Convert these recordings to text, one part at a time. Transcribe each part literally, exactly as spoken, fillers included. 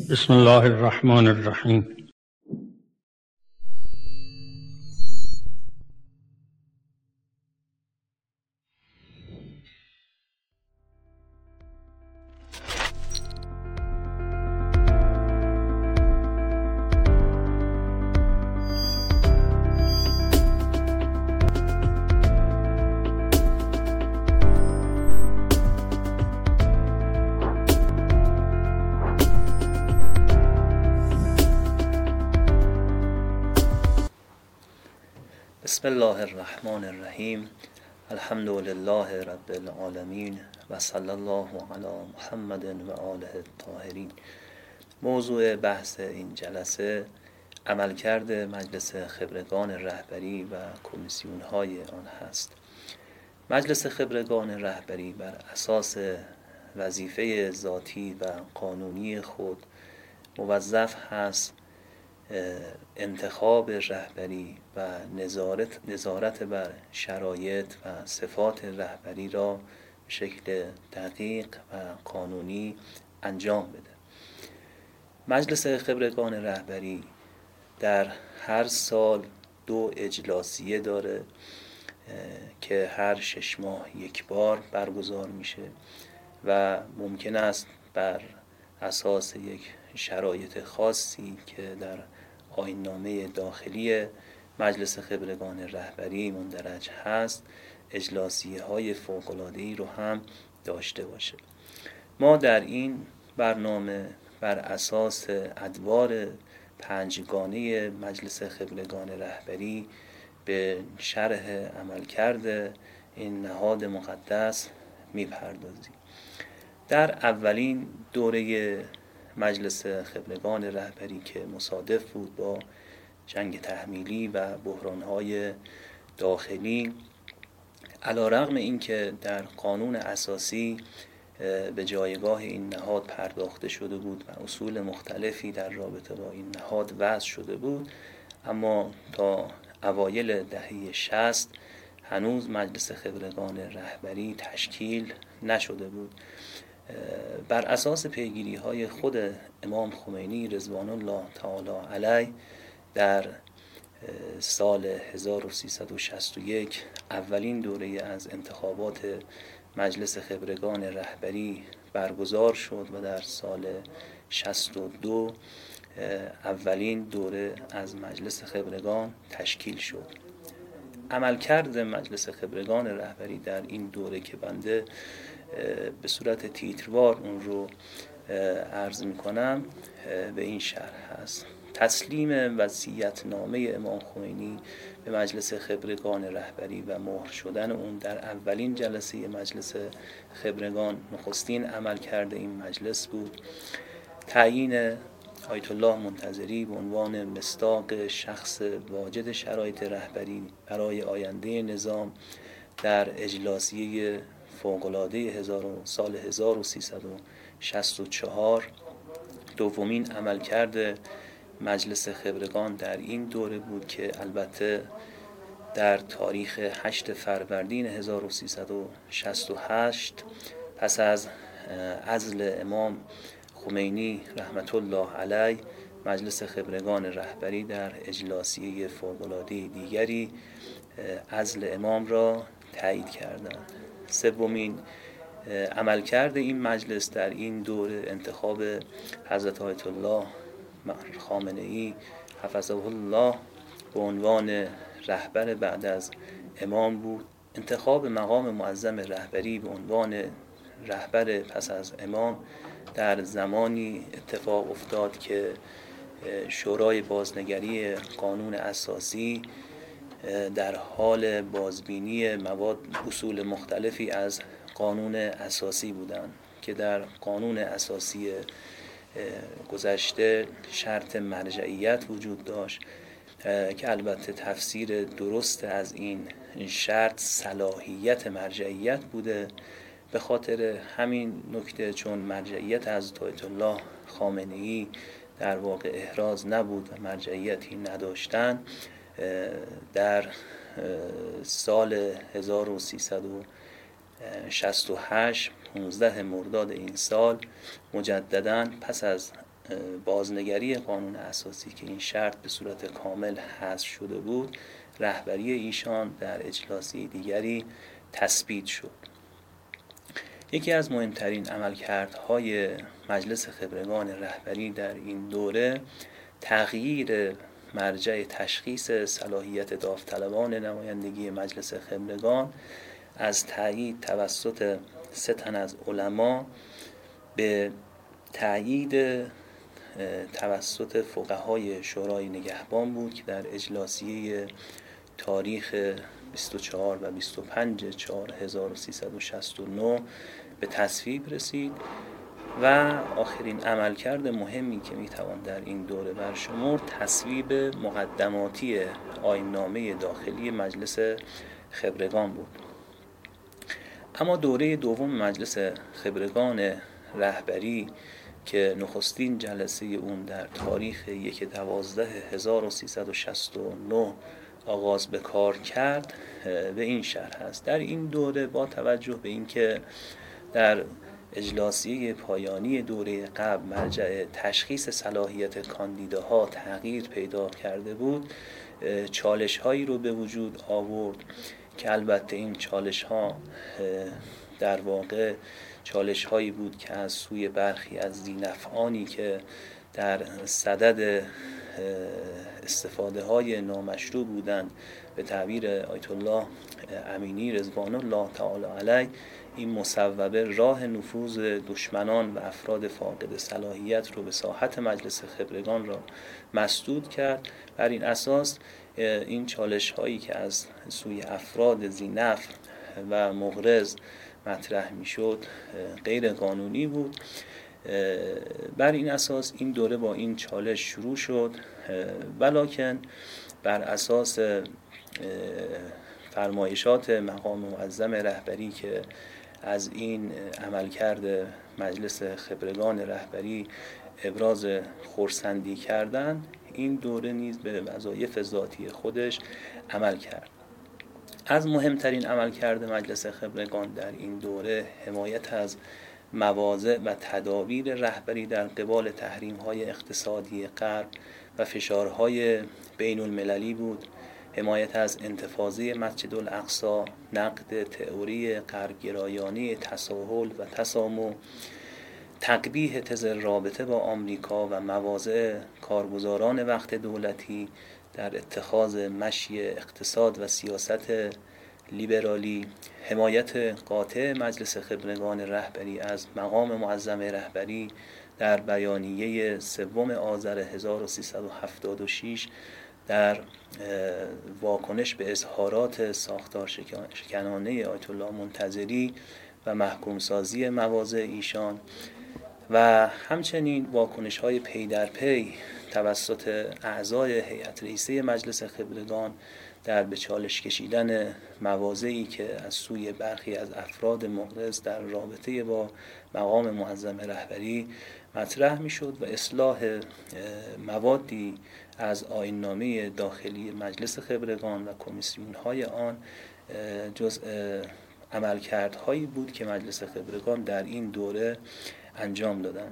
بسم الله الرحمن الرحیم. بسم الله الرحمن الرحیم. الحمد لله رب العالمین و صلی الله علی محمد و آله الطاهرین. موضوع بحث این جلسه عملکرد مجلس خبرگان رهبری و کمیسیون های آن هست. مجلس خبرگان رهبری بر اساس وظیفه ذاتی و قانونی خود موظف هست انتخاب رهبری و نظارت, نظارت بر شرایط و صفات رهبری را به شکل دقیق و قانونی انجام بده. مجلس خبرگان رهبری در هر سال دو اجلاسیه داره که هر شش ماه یک بار برگزار میشه و ممکن است بر اساس یک شرایط خاصی که در آیین‌نامه داخلی مجلس خبرگان رهبری مندرج هست اجلاسیه های فوق‌العاده‌ای رو هم داشته باشه. ما در این برنامه بر اساس ادوار پنجگانه مجلس خبرگان رهبری به شرح عملکرد این نهاد مقدس میپردازیم. در اولین دوره مجلس خبرگان رهبری که مصادف بود با جنگ تحمیلی و بحران‌های داخلی، علی‌رغم اینکه در قانون اساسی به جایگاه این نهاد پرداخته شده بود و اصول مختلفی در رابطه با این نهاد وضع شده بود، اما تا اوایل دهه شصت هنوز مجلس خبرگان رهبری تشکیل نشده بود. بر اساس پیگیری های خود امام خمینی رضوان الله تعالی علیه در سال هزار و سیصد و شصت و یک اولین دوره از انتخابات مجلس خبرگان رهبری برگزار شد و در سال شصت و دو اولین دوره از مجلس خبرگان تشکیل شد. عملکرد مجلس خبرگان رهبری در این دوره که بنده به صورت تیتروار اون رو عرض میکنم به این شرح هست: تسلیم وصیت‌نامه امام خمینی به مجلس خبرگان رهبری و مهر شدن اون در اولین جلسه مجلس خبرگان نخستین عملکرد این مجلس بود. تعیین آیت الله منتظری به عنوان مصداق شخص واجد شرایط رهبری برای آینده نظام در اجلاسیه فوق‌العاده سال هزار و سیصد و شصت و چهار دومین عملکرد مجلس خبرگان در این دوره بود که البته در تاریخ هشتم فروردین هزار و سیصد و شصت و هشت پس از عزل امام خمینی رحمت الله علیه مجلس خبرگان رهبری در اجلاسیه فوق‌العاده دیگری عزل امام را تایید کردند. سومین عملکرد این مجلس در این دوره انتخاب حضرت آیت الله خامنه‌ای حفظه الله به عنوان رهبر بعد از امام بود. انتخاب مقام معظم رهبری به عنوان رهبر پس از امام در زمانی اتفاق افتاد که شورای بازنگری قانون اساسی در حال بازبینی مواد اصول مختلفی از قانون اساسی بودند که در قانون اساسی گذشته شرط مرجعیت وجود داشت که البته تفسیر درست از این شرط صلاحیت مرجعیت بوده. به خاطر همین نکته چون مرجعیت از آیت الله خامنه‌ای در واقع احراز نبود و مرجعیتی نداشتن، در سال هزار و سیصد و شصت و هشت پانزده مرداد این سال مجدداً پس از بازنگری قانون اساسی که این شرط به صورت کامل حذف شده بود، رهبری ایشان در اجلاسی دیگری تثبیت شد. یکی از مهمترین عملکردهای مجلس خبرگان رهبری در این دوره تغییر مرجع تشخیص صلاحیت داوطلبان نمایندگی مجلس خبرگان از تایید توسط سه تن از علما به تایید توسط فقهای شورای نگهبان بود که در اجلاسیه تاریخ بیست و چهار و بیست و پنج چهار هزار و سیصد و شصت و نه به تصویب رسید و آخرین عملکرد مهمی که میتوان در این دوره برشمرد تصویب مقدماتی آیین‌نامه داخلی مجلس خبرگان بود. اما دوره دوم مجلس خبرگان رهبری که نخستین جلسه اون در تاریخ یک دوازده هزار و سیصد و شصت و نه آغاز به کار کرد به این شرح است. در این دوره با توجه به اینکه در اجلاسیه پایانی دوره قبل مرجع تشخیص صلاحیت کاندیداها تغییر پیدا کرده بود، چالش هایی رو به وجود آورد که البته این چالش ها در واقع چالش هایی بود که از سوی برخی از ذینفعانی که در صدد استفاده های نامشروع بودند، به تعبیر آیت الله امینی رضوان الله تعالی علیه، این مصوبه راه نفوذ دشمنان و افراد فاقد صلاحیت رو به ساحت مجلس خبرگان را مسدود کرد. بر این اساس این چالش هایی که از سوی افراد ذینفع و مغرض مطرح می شد غیر قانونی بود. بر این اساس این دوره با این چالش شروع شد، ولکن بر اساس فرمایشات مقام معظم رهبری که از این عملکرد مجلس خبرگان رهبری ابراز خرسندی کردند، این دوره نیز به وظایف ذاتی خودش عمل کرد. از مهمترین عملکرد مجلس خبرگان در این دوره حمایت از مواضع و تدابیر رهبری در قبال تحریم‌های اقتصادی غرب و فشارهای بین المللی بود، حمایت از انتفاضه مسجد الاقصی، نقد تئوری غربگرایانه تساهل و تسامح، تقبیح تز رابطه با آمریکا و مواضع کارگزاران وقت دولتی در اتخاذ مشی اقتصاد و سیاست لیبرالی، حمایت قاطع مجلس خبرگان رهبری از مقام معظم رهبری در بیانیه سوم آذر هزار و سیصد و هفتاد و شش در واکنش به اظهارات ساختار شکنانه آیت الله منتظری و محکوم سازی مواضع ایشان و همچنین واکنش های پی در پی توسط اعضای هیئت رئیسه مجلس خبرگان در به چالش کشیدن مواضعی که از سوی برخی از افراد مغرض در رابطه با مقام معظم رهبری مطرح میشد و اصلاح موادی از آیین‌نامه داخلی مجلس خبرگان و کمیسیون‌های آن جزء عملکردهایی بود که مجلس خبرگان در این دوره انجام دادند.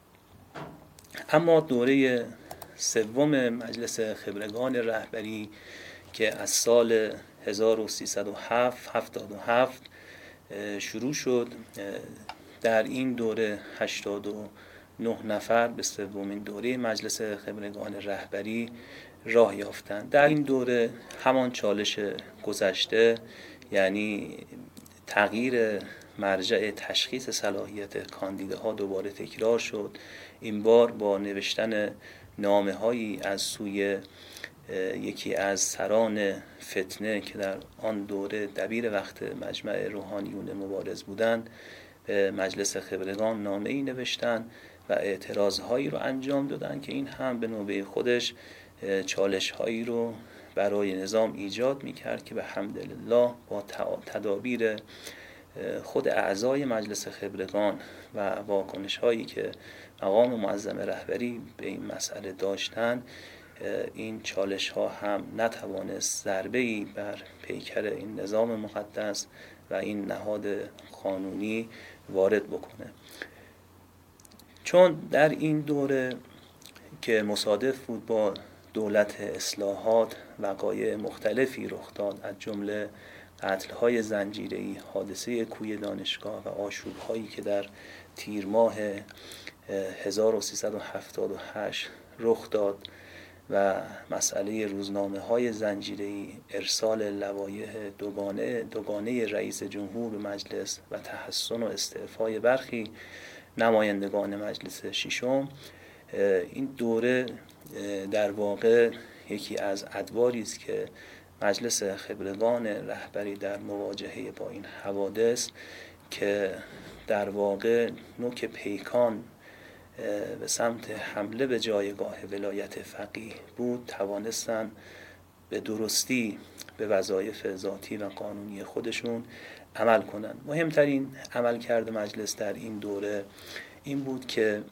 اما دوره سوم مجلس خبرگان رهبری که از سال هزار و سیصد و هفتاد و هفت شروع شد، در این دوره هشتاد و نه نفر به سومین دوره مجلس خبرگان رهبری راه یافتند. در این دوره همان چالش گذشته، یعنی تغییر مرجع تشخیص صلاحیت کاندیداها دوباره تکرار شد، این بار با نوشتن نامه هایی از سوی یکی از سران فتنه که در آن دوره دبیر وقت مجمع روحانیون مبارز بودند به مجلس خبرگان نامه ای نوشتند و اعتراض هایی رو انجام دادند که این هم به نوبه خودش چالش هایی رو برای نظام ایجاد می کرد که به حمدالله با تدابیر خود اعضای مجلس خبرگان و واکنش هایی که مقام معظم رهبری به این مسئله داشتند، این چالش ها هم نتوانست ضربه‌ای بر پیکر این نظام مقدس و این نهاد قانونی وارد بکنه. چون در این دوره که مصادف بود با دولت اصلاحات وقایع مختلفی رخ داد، از جمله قتل‌های زنجیره‌ای، حادثه کوی دانشگاه و آشوب‌هایی که در تیر ماه هزار و سیصد و هفتاد و هشت رخ داد و مسئله روزنامه‌های زنجیره‌ای، ارسال لوایح دوگانه دوگانه رئیس جمهور به مجلس و تحسن و استعفای برخی نمایندگان مجلس ششم، این دوره در واقع یکی از ادواری است که مجلس خبرگان رهبری در مواجهه با این حوادث که در واقع نوک پیکان به سمت حمله به جایگاه ولایت فقیه بود، توانستن به درستی به وظایف ذاتی و قانونی خودشون عمل کنند. مهمترین عملکرد مجلس در این دوره این بود که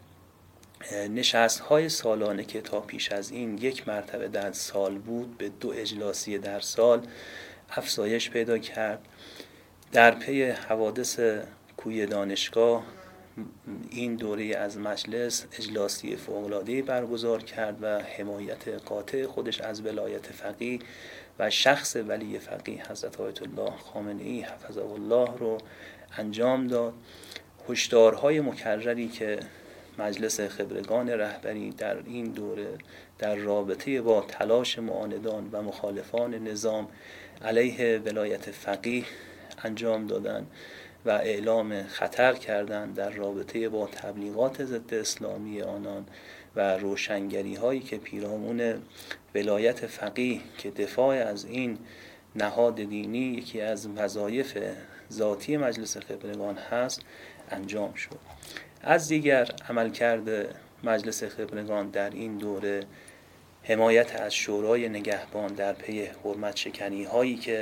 نشست‌های سالانه که تا پیش از این یک مرتبه در سال بود به دو اجلاسی در سال افزایش پیدا کرد. در پی حوادث کوی دانشگاه این دوره از مجلس اجلاسی فوق‌العاده‌ای برگزار کرد و حمایت قاطع خودش از ولایت فقیه و شخص ولی فقیه حضرت آیت الله خامنه‌ای حفظه الله رو انجام داد. هشدارهای مکرری که مجلس خبرگان رهبری در این دوره در رابطه با تلاش معاندان و مخالفان نظام علیه ولایت فقیه انجام دادند و اعلام خطر کردند در رابطه با تبلیغات ضد اسلامی آنان و روشنگری هایی که پیرامون ولایت فقیه که دفاع از این نهاد دینی یکی از وظایف ذاتی مجلس خبرگان هست انجام شد. از دیگر عملکرد مجلس خبرگان در این دوره حمایت از شورای نگهبان در پی حرمت شکنی هایی که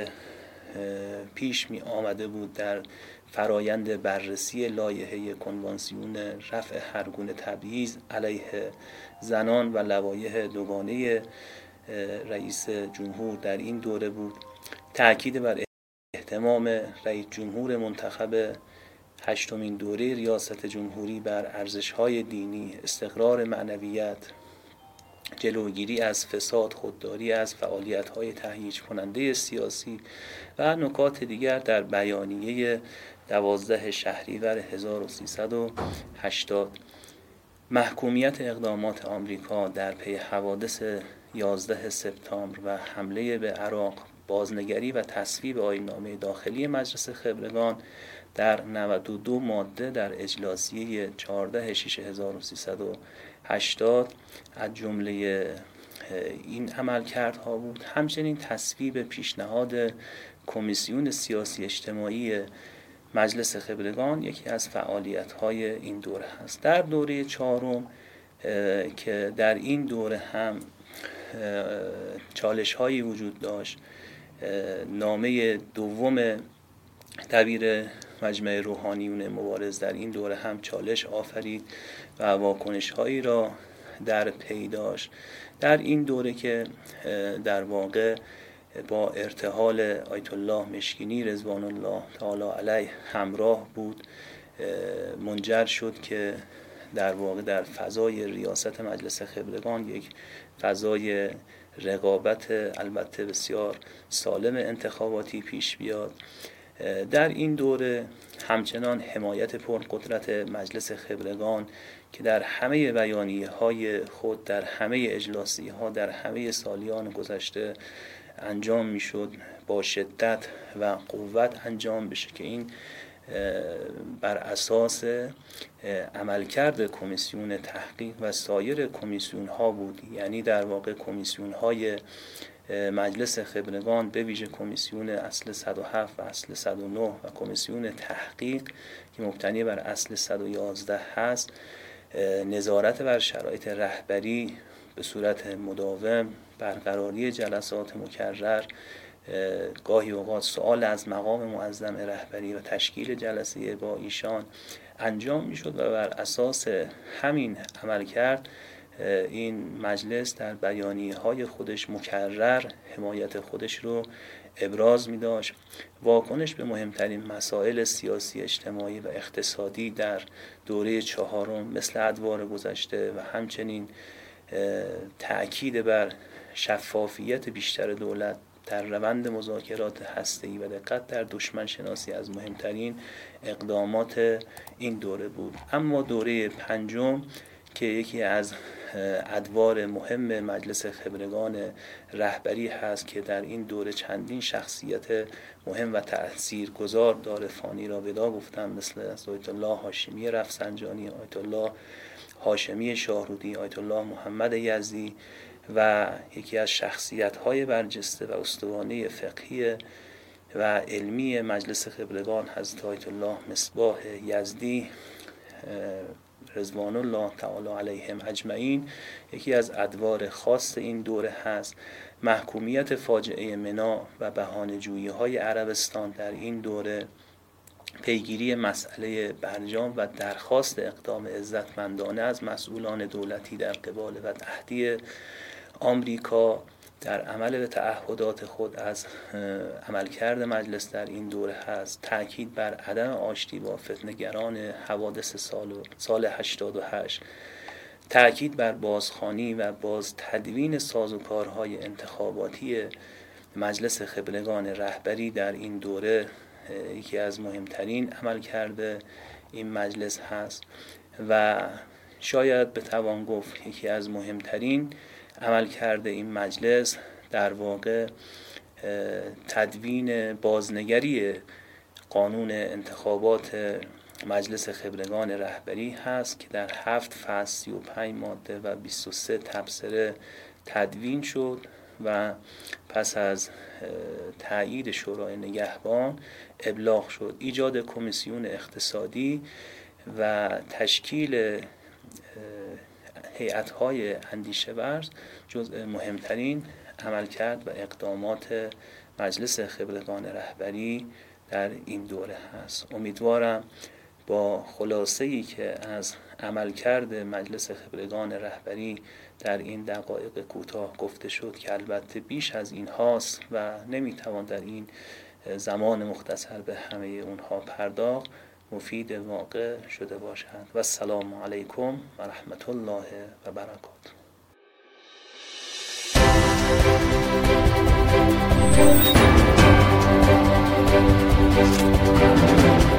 پیش می آمده بود در فرایند بررسی لایحه کنوانسیون رفع هرگونه تبعیض علیه زنان و لوایح دوگانه رئیس جمهور در این دوره بود. تأکید بر اهتمام رئیس جمهور منتخب هشتمین دوره ریاست جمهوری بر ارزش‌های دینی، استقرار معنویت، جلوگیری از فساد، خودداری از فعالیت‌های تهییج کننده سیاسی و نکات دیگر در بیانیه دوازده شهریور هزار و سیصد و هشتاد. محکومیت اقدامات آمریکا در پی حوادث یازده سپتامبر و حمله به عراق، بازنگری و تصویب آیین‌نامه داخلی مجلس خبرگان در نود و دو ماده در اجلاسیه چهارده شش هزار و سیصد و هشتاد از جمله این عملکردها بود. همچنین تصویب پیشنهاد کمیسیون سیاسی اجتماعی مجلس خبرگان یکی از فعالیت‌های این دوره است. در دوره چهارم که در این دوره هم چالش‌هایی وجود داشت، نامه دوم دبیر مجمع روحانیون مبارز در این دوره هم چالش آفرید و واکنش‌هایی را در پی داشت. در این دوره که در واقع با ارتحال آیت الله مشکینی رضوان الله تعالی علیه همراه بود، منجر شد که در واقع در فضای ریاست مجلس خبرگان یک فضای رقابت البته بسیار سالم انتخاباتی پیش بیاد. در این دوره همچنان حمایت پرقدرت مجلس خبرگان که در همه بیانیه های خود در همه اجلاسی ها در همه سالیان گذشته انجام می شد با شدت و قوت انجام بشه که این بر اساس عملکرد کمیسیون تحقیق و سایر کمیسیون ها بود. یعنی در واقع کمیسیون های مجلس خبرگان به ویژه کمیسیون اصل صد و هفت و اصل صد و نه و کمیسیون تحقیق که مبتنی بر اصل صد و یازده هست، نظارت بر شرایط رهبری به صورت مداوم، برقراری جلسات مکرر، گاهی اوقات سوال از مقام معظم رهبری و تشکیل جلسه با ایشان انجام می شد و بر اساس همین عمل کرد این مجلس در بیانیه‌های خودش مکرر حمایت خودش رو ابراز می داشت. واکنش به مهمترین مسائل سیاسی، اجتماعی و اقتصادی در دوره چهارم مثل ادوار گذشته و همچنین تأکید بر شفافیت بیشتر دولت در روند مذاکرات هسته‌ای و دقت در دشمن شناسی از مهمترین اقدامات این دوره بود. اما دوره پنجم که یکی از ادوار مهم مجلس خبرگان رهبری هست که در این دوره چندین شخصیت مهم و تأثیرگذار دار فانی را ودا گفتن، مثل آیت الله هاشمی رفسنجانی، آیت الله هاشمی شاهرودی، آیت الله محمد یزدی و یکی از شخصیت‌های برجسته و استوانه فقهی و علمی مجلس خبرگان حضرت آیت الله مصباح یزدی رضوان الله تعالی علیهم اجمعین، یکی از ادوار خاص این دوره هست. محکومیت فاجعه منا و بهانه‌جویی‌های عربستان در این دوره، پیگیری مسئله برجام و درخواست اقدام عزتمندانه از مسئولان دولتی در قبال و تهدید آمریکا در عمل به تعهدات خود از عملکرد مجلس در این دوره هست. تأکید بر عدم آشتی با فتنه‌گران حوادث سال سال هشتاد و هشت، تأکید بر بازخوانی و باز تدوین سازوکارهای انتخاباتی مجلس خبرگان رهبری در این دوره یکی از مهمترین عملکرد این مجلس هست و شاید بتوان گفت یکی از مهمترین عملکرد این مجلس در واقع تدوین بازنگری قانون انتخابات مجلس خبرگان رهبری هست که در هفت فصل سی و پنج ماده و بیست و سه تبصره تدوین شد و پس از تایید شورای نگهبان ابلاغ شد. ایجاد کمیسیون اقتصادی و تشکیل هیئت‌های اندیشه ورز جزء مهمترین عملکرد و اقدامات مجلس خبرگان رهبری در این دوره هست. امیدوارم با خلاصه‌ای که از عملکرد مجلس خبرگان رهبری در این دقایق کوتاه گفته شد که البته بیش از این هاست و نمیتوان در این زمان مختصر به همه اونها پرداخت، مفید واقع شده باشند. و السلام علیکم و رحمت الله و برکاته.